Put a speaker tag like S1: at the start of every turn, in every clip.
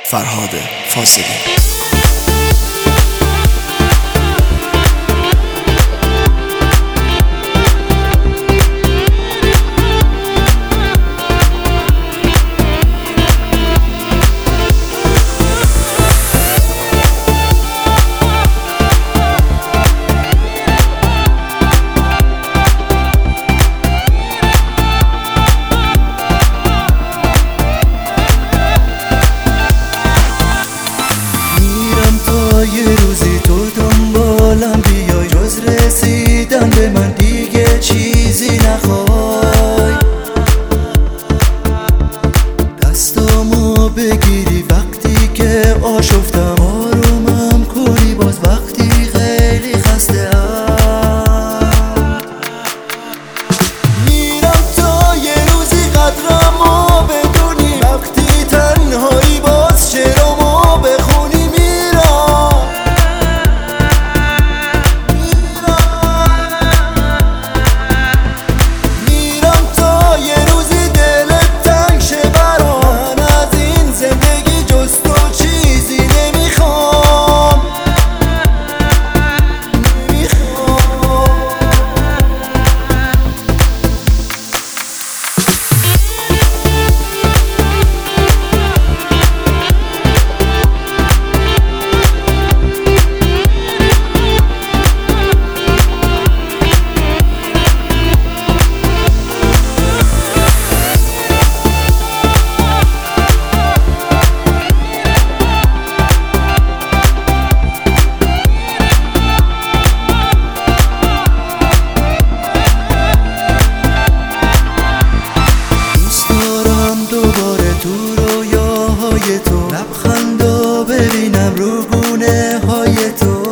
S1: فرهاد فاصلی.
S2: یه روزی تو دنبالم بیای، جز رسیدن به من دیگه چیزی نخوای. دستامو بگیری وقتی که آشفتم، آرومم کنی باز وقتی خیلی خسته ام. میرم تا یه روزی قدرمو بدونی، وقتی تنهایی باز شعرامو بخونی. تو لبخندا ببینم رو گونه های تو،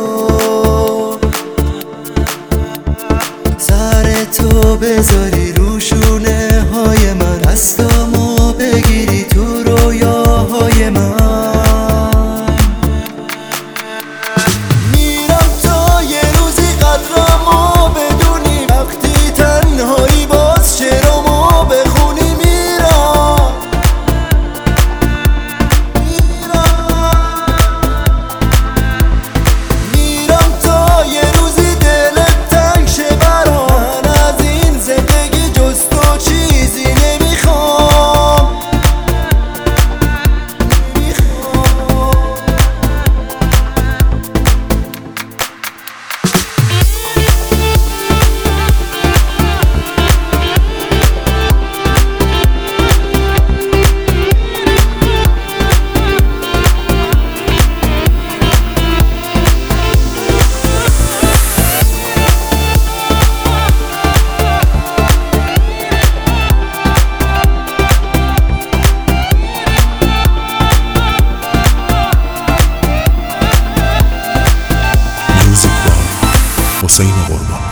S2: سر تو بذاری رو شونه های من، دستامو بگیری تو رویاهای من. میرم تا یه روزی قدرمو بدونی، وقتی تنهایی باز شعرامو بخونی.
S3: حسین قربان.